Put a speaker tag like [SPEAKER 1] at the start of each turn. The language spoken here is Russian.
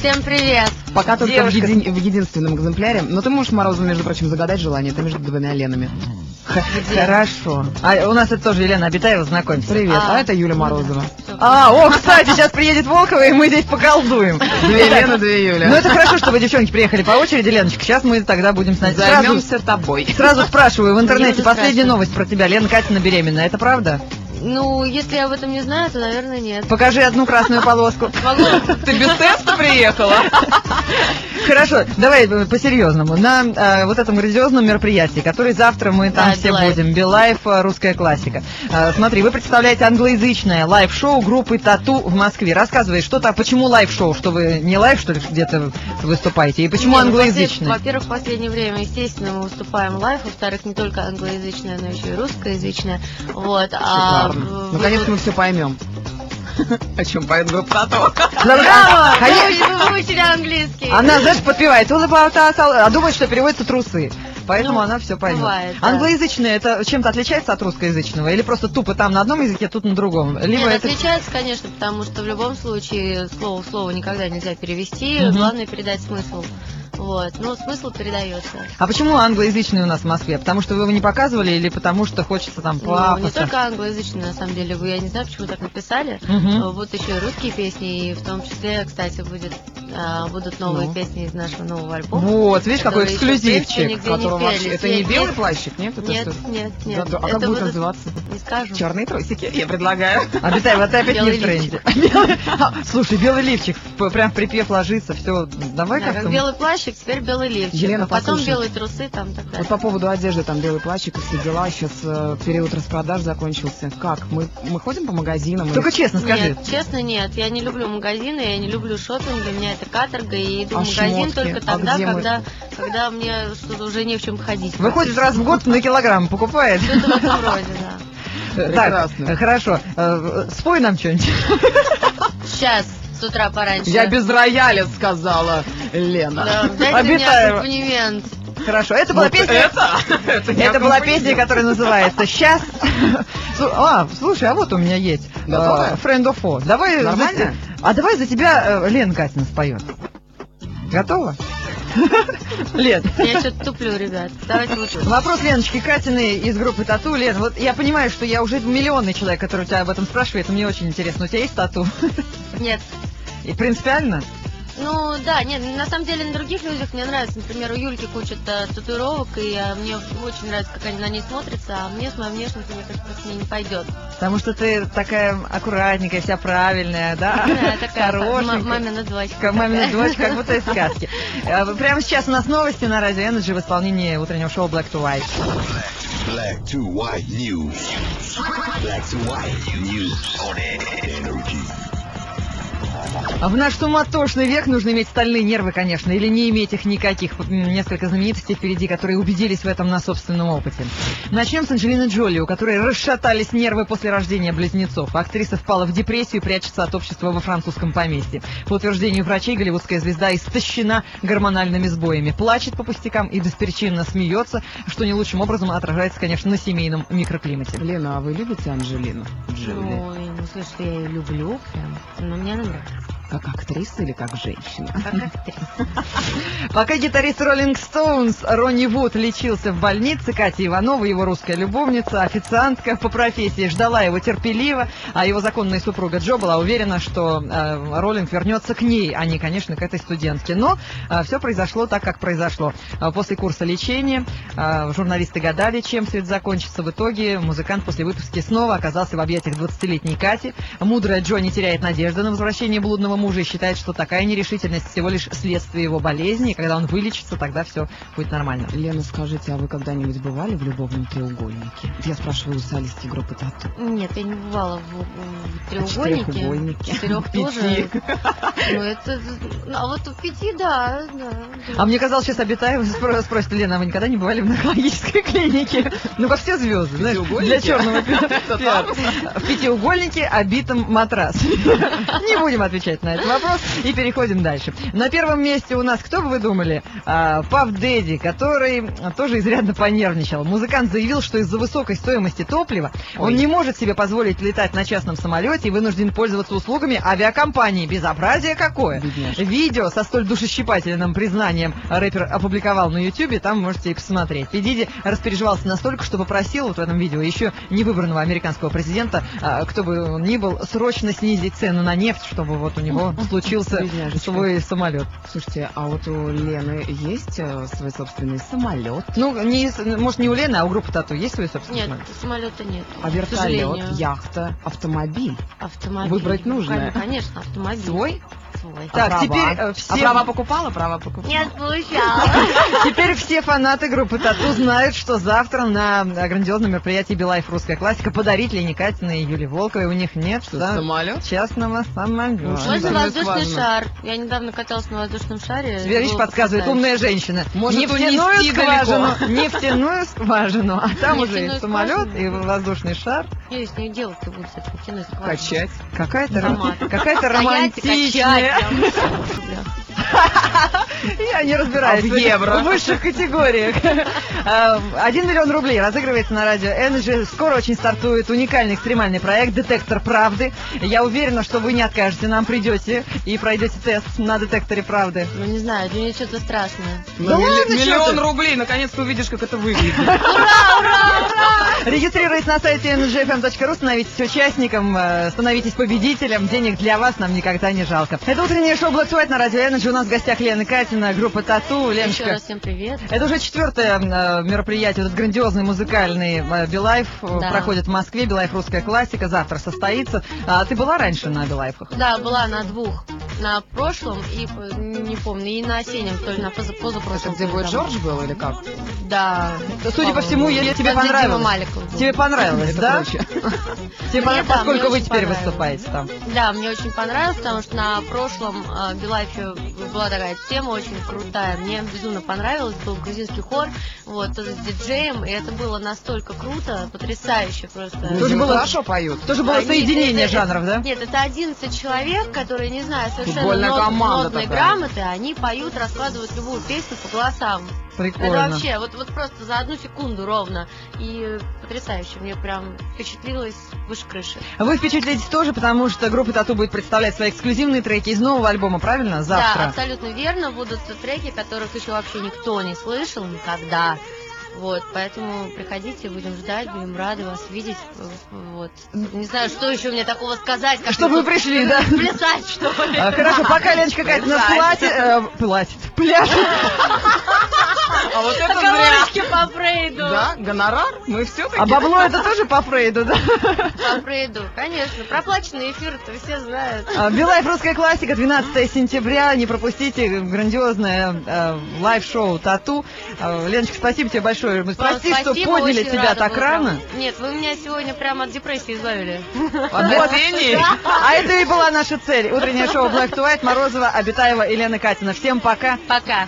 [SPEAKER 1] Всем привет.
[SPEAKER 2] Пока только в единственном экземпляре. Но ты можешь Морозову, между прочим, загадать желание. Это между двумя Ленами.
[SPEAKER 3] Хорошо. А у нас это тоже Елена Абитаева, знакомься.
[SPEAKER 2] Привет, это Юля Морозова.
[SPEAKER 3] Кстати, сейчас приедет Волкова, и мы здесь поколдуем.
[SPEAKER 2] Две Лены, две Юли.
[SPEAKER 3] Ну, это хорошо, чтобы девчонки приехали по очереди, Леночка. Сейчас мы тогда будем знать.
[SPEAKER 2] Займемся тобой.
[SPEAKER 3] Сразу спрашиваю в интернете, последняя новость про тебя. Лена Катина беременна, это правда?
[SPEAKER 1] Ну, если я об этом не знаю, то, наверное, нет.
[SPEAKER 3] Покажи одну красную полоску.
[SPEAKER 2] Ты без теста приехала?
[SPEAKER 3] Хорошо, давай по-серьезному. На вот этом грандиозном мероприятии, которое завтра мы там все будем, Билайф, русская классика. Смотри, вы представляете англоязычное лайв-шоу группы Тату в Москве. Рассказывай, почему лайв-шоу, что вы не лайв, что ли, где-то выступаете, и почему англоязычное?
[SPEAKER 1] Во-первых, в последнее время, естественно, мы выступаем лайв, во-вторых, не только англоязычное, но еще и русскоязычное. Вот.
[SPEAKER 2] Наконец-то мы все поймем. О чем поет группа Тату?
[SPEAKER 1] Браво! Вы выучили английский.
[SPEAKER 3] Она, знаешь, подпевает all about us, а думает, что переводится трусы. Поэтому она все поймет.
[SPEAKER 1] Бывает, да.
[SPEAKER 3] Англоязычное это чем-то отличается от русскоязычного? Или просто тупо там на одном языке, тут на другом? Либо
[SPEAKER 1] Нет, отличается, конечно, потому что в любом случае слово в слово никогда нельзя перевести. Главное передать смысл. Вот, но смысл передается.
[SPEAKER 3] А почему англоязычный у нас в Москве? Потому что вы его не показывали или потому что хочется там пафоса?
[SPEAKER 1] Ну, не только англоязычный, на самом деле. Я не знаю, почему так написали. Будут еще и русские песни, и в том числе, кстати, будут новые песни из нашего нового альбома.
[SPEAKER 3] Вот, видишь, какой эксклюзивчик.
[SPEAKER 2] Это не белый плащик, нет?
[SPEAKER 1] Нет.
[SPEAKER 2] А как будет называться?
[SPEAKER 1] Не скажу.
[SPEAKER 2] Черные трусики, я предлагаю.
[SPEAKER 3] Обитаева, ты опять не в тренде. Слушай, белый лифчик, прям в припев ложится, все, давай как-то.
[SPEAKER 1] Белый плащик, теперь белый лифчик.
[SPEAKER 2] Елена,
[SPEAKER 1] потом белые трусы, там так далее.
[SPEAKER 2] Вот по поводу одежды, там белый плащик и все дела, сейчас период распродаж закончился. Как? Мы ходим по магазинам?
[SPEAKER 3] Только честно скажи.
[SPEAKER 1] Нет, честно нет. Я не люблю магазины, я не люблю шопинг, для меня это каторга, и иду в магазин только тогда, когда мне что-то уже не в чем ходить.
[SPEAKER 3] Выходит раз в год на килограмм, покупает.
[SPEAKER 1] Что-то в этом роде, да.
[SPEAKER 3] Так, хорошо. Спой нам что-нибудь.
[SPEAKER 1] Сейчас. С утра пораньше.
[SPEAKER 2] Я без рояля, сказала Лена.
[SPEAKER 1] Да, дайте мне аккомпанемент.
[SPEAKER 3] Хорошо, это была песня. Это была песня, которая называется «Сейчас». Слушай, а вот у меня есть Friend of Four. Давай за тебя Лена Катина споет. Готова? Лен.
[SPEAKER 1] Я что-то туплю, ребят. Давайте лучше.
[SPEAKER 3] Вопрос Леночки Катиной из группы Тату. Лен, вот я понимаю, что я уже миллионный человек, который тебя об этом спрашивает, и мне очень интересно. У тебя есть тату?
[SPEAKER 1] Нет.
[SPEAKER 3] И принципиально?
[SPEAKER 1] Ну, да, нет, на самом деле на других людях мне нравится. Например, у Юльки куча татуировок, и мне очень нравится, как они на ней смотрятся, а мне с моей внешностью, мне кажется, с ней не пойдет.
[SPEAKER 3] Потому что ты такая аккуратненькая, вся правильная, да?
[SPEAKER 1] Да, такая
[SPEAKER 3] хорошенькая.
[SPEAKER 1] Мамина дочка.
[SPEAKER 3] Мамина дочка, как будто из сказки. Прямо сейчас у нас новости на Радио Energy в исполнении утреннего шоу Black to White.
[SPEAKER 4] Black to White News. Black to White News on Energy.
[SPEAKER 3] В наш суматошный век нужно иметь стальные нервы, конечно, или не иметь их никаких. Несколько знаменитостей впереди, которые убедились в этом на собственном опыте. Начнем с Анджелины Джоли, у которой расшатались нервы после рождения близнецов. Актриса впала в депрессию и прячется от общества во французском поместье. По утверждению врачей, голливудская звезда истощена гормональными сбоями. Плачет по пустякам и беспричинно смеется, что не лучшим образом отражается, конечно, на семейном микроклимате.
[SPEAKER 2] Лена, а вы любите Анджелину Джоли?
[SPEAKER 1] Ой, ну слушай, я ее люблю прям, но мне она нравится.
[SPEAKER 2] Как актриса или как женщина?
[SPEAKER 1] Как актриса.
[SPEAKER 3] Пока гитарист Rolling Stones Ронни Вуд лечился в больнице, Катя Иванова, его русская любовница, официантка по профессии, ждала его терпеливо, а его законная супруга Джо была уверена, что Роллинг вернется к ней, а не, конечно, к этой студентке. Но все произошло так, как произошло. После курса лечения журналисты гадали, чем все это закончится. В итоге музыкант после выписки снова оказался в объятиях 20-летней Кати. Мудрая Джо не теряет надежды на возвращение блудного мужа и считает, что такая нерешительность всего лишь следствие его болезни, и когда он вылечится, тогда все будет нормально.
[SPEAKER 2] Лена, скажите, а вы когда-нибудь бывали в любовном треугольнике? Я спрашиваю у солистки группы Тату.
[SPEAKER 1] Нет, я не бывала в треугольнике. Четырех тоже. Ну, это... А вот в 5, да.
[SPEAKER 3] А мне казалось, сейчас Абитаева спросит: Лена, а вы никогда не бывали в наркологической клинике? Ну, как все звезды, знаешь, для черного пиара. В пятиугольнике обитом матрас. Не будем отвечать на этот вопрос. И переходим дальше. На первом месте у нас, кто бы вы думали? Puff Daddy, который тоже изрядно понервничал. Музыкант заявил, что из-за высокой стоимости топлива он не может себе позволить летать на частном самолете и вынужден пользоваться услугами авиакомпании. Безобразие какое!
[SPEAKER 2] Бедняжка.
[SPEAKER 3] Видео со столь душещипательным признанием рэпер опубликовал на YouTube, там можете и посмотреть. Пи Диди распереживался настолько, что попросил вот в этом видео еще невыбранного американского президента, кто бы он ни был, срочно снизить цену на нефть, чтобы вот у него случился
[SPEAKER 2] Бедняжечка.
[SPEAKER 3] свой самолет.
[SPEAKER 2] Слушайте, а вот у Лены есть свой собственный самолет?
[SPEAKER 3] Ну, может, не у Лены, а у группы Тату есть свой собственный
[SPEAKER 1] Нет,
[SPEAKER 3] самолет?
[SPEAKER 1] самолета нет.
[SPEAKER 2] А
[SPEAKER 1] к
[SPEAKER 2] вертолет,
[SPEAKER 1] сожалению.
[SPEAKER 2] яхта, автомобиль?
[SPEAKER 1] Автомобиль.
[SPEAKER 2] Выбрать нужное.
[SPEAKER 1] Конечно, автомобиль.
[SPEAKER 3] Свой?
[SPEAKER 1] Свой.
[SPEAKER 3] Так,
[SPEAKER 2] права?
[SPEAKER 3] теперь все...
[SPEAKER 2] А права покупала? Права покупала?
[SPEAKER 1] Нет, получала.
[SPEAKER 3] Теперь все фанаты группы Тату знают, что завтра на грандиозном мероприятии «Билайф. Русская классика» подарить Лене Катиной и Юле Волковой. У них нет
[SPEAKER 2] Самолет?
[SPEAKER 3] частного самолета.
[SPEAKER 1] Можно
[SPEAKER 2] это
[SPEAKER 1] воздушный
[SPEAKER 2] важно.
[SPEAKER 1] шар. Я недавно каталась на воздушном шаре.
[SPEAKER 3] Тебе, видишь,
[SPEAKER 1] Было
[SPEAKER 3] подсказывает
[SPEAKER 1] потрясающе.
[SPEAKER 3] умная женщина.
[SPEAKER 2] Может,
[SPEAKER 3] Нефтяную
[SPEAKER 2] унести
[SPEAKER 3] скважину,
[SPEAKER 2] далеко.
[SPEAKER 3] нефтяную скважину, а там уже и
[SPEAKER 1] Нефтяную
[SPEAKER 3] самолет,
[SPEAKER 1] скважину.
[SPEAKER 3] и воздушный шар.
[SPEAKER 1] Я с ней делать-то буду с этой нефтяной скважиной.
[SPEAKER 2] Качать.
[SPEAKER 3] Какая-то
[SPEAKER 1] Томат.
[SPEAKER 3] какая-то
[SPEAKER 1] А я эти
[SPEAKER 3] романтичная.
[SPEAKER 1] качать прям.
[SPEAKER 3] Я не разбираюсь
[SPEAKER 2] А в
[SPEAKER 3] в этих
[SPEAKER 2] евро?
[SPEAKER 3] высших категориях. 1 миллион рублей разыгрывается на радио Energy. Скоро очень стартует уникальный экстремальный проект «Детектор правды». Я уверена, что вы не откажете, нам придете и пройдете тест на детекторе правды.
[SPEAKER 1] Ну, не знаю, для меня что-то страшное.
[SPEAKER 3] Да ладно, чё
[SPEAKER 2] Миллион
[SPEAKER 3] ты?
[SPEAKER 2] рублей, наконец-то увидишь, как это выглядит.
[SPEAKER 3] Регистрируйтесь на сайте energyfm.ru, становитесь участником, становитесь победителем. Денег для вас нам никогда не жалко. Это утреннее шоу Black to White на радио Energy. У нас в гостях Лена Катина, группа Тату.
[SPEAKER 1] Еще
[SPEAKER 3] Леночка,
[SPEAKER 1] раз всем привет.
[SPEAKER 3] это уже 4-е мероприятие, этот грандиозный музыкальный Билайф
[SPEAKER 1] Да.
[SPEAKER 3] проходит в Москве. Билайф «Русская классика» завтра состоится. Ты была раньше на Билайфах?
[SPEAKER 1] Да, была на 2. На прошлом и, не помню, и на осеннем, то ли на
[SPEAKER 2] Это
[SPEAKER 1] позапрошлом.
[SPEAKER 2] где будет Джордж был или как?
[SPEAKER 1] Да.
[SPEAKER 3] Судя по всему, тебе
[SPEAKER 1] Там, где Дима
[SPEAKER 3] понравилось.
[SPEAKER 1] Маликов был.
[SPEAKER 3] Тебе понравилось,
[SPEAKER 2] Это
[SPEAKER 3] да?
[SPEAKER 2] круче.
[SPEAKER 3] Тебе понравилось,
[SPEAKER 1] Мне, да,
[SPEAKER 3] поскольку
[SPEAKER 1] мне
[SPEAKER 3] вы
[SPEAKER 1] очень
[SPEAKER 3] теперь
[SPEAKER 1] понравилось.
[SPEAKER 3] выступаете там.
[SPEAKER 1] Да, мне очень понравилось, потому что на прошлом Билайфе была такая тема очень крутая. Мне безумно понравилось, был грузинский хор, вот, тоже с диджеем, и это было настолько круто, потрясающе просто.
[SPEAKER 3] Тоже было-
[SPEAKER 2] Хорошо поют.
[SPEAKER 3] Тоже было
[SPEAKER 1] Они-
[SPEAKER 3] соединение
[SPEAKER 1] это-
[SPEAKER 3] жанров, да?
[SPEAKER 1] Нет, это 11 человек, которые, не знаю, совершенно
[SPEAKER 2] Футбольная команда
[SPEAKER 1] нотные
[SPEAKER 2] такая.
[SPEAKER 1] грамоты, они поют, раскладывают любую песню по голосам. Это
[SPEAKER 3] Прикольно.
[SPEAKER 1] вообще, вот просто за 1 секунду ровно. И потрясающе, мне прям впечатлилось выше крыши.
[SPEAKER 3] Вы впечатлитесь тоже, потому что группа Тату будет представлять свои эксклюзивные треки из нового альбома, правильно?
[SPEAKER 1] Да,
[SPEAKER 3] Завтра.
[SPEAKER 1] абсолютно верно. Будут треки, которых еще вообще никто не слышал никогда. Вот, поэтому приходите, будем ждать, будем рады вас видеть. Вот. Не знаю, что еще мне такого сказать. Как
[SPEAKER 3] Чтобы вы пришли, да?
[SPEAKER 1] Плясать, что ли?
[SPEAKER 3] Хорошо, пока Леночка Катина пляшет.
[SPEAKER 2] А вот это зря.
[SPEAKER 1] Оговорочки по Фрейду.
[SPEAKER 2] Да, гонорар? Мы все-таки...
[SPEAKER 3] А бабло это тоже по Фрейду, да?
[SPEAKER 1] По Фрейду, конечно. Проплаченные эфиры-то все знают.
[SPEAKER 3] Билайф «Русская классика», 12 сентября. Не пропустите грандиозное лайв-шоу «Тату». Леночка, спасибо тебе большое. Прости,
[SPEAKER 1] Вам
[SPEAKER 3] что
[SPEAKER 1] спасибо,
[SPEAKER 3] подняли
[SPEAKER 1] очень
[SPEAKER 3] тебя
[SPEAKER 1] рада
[SPEAKER 3] так
[SPEAKER 1] была
[SPEAKER 3] рано.
[SPEAKER 1] вам. Нет, вы меня сегодня прямо от депрессии избавили.
[SPEAKER 2] От гостей?
[SPEAKER 3] А это и была наша цель. Утреннее шоу Black to White, Морозова, Обитаева и Лена Катина. Всем пока.
[SPEAKER 1] Пока.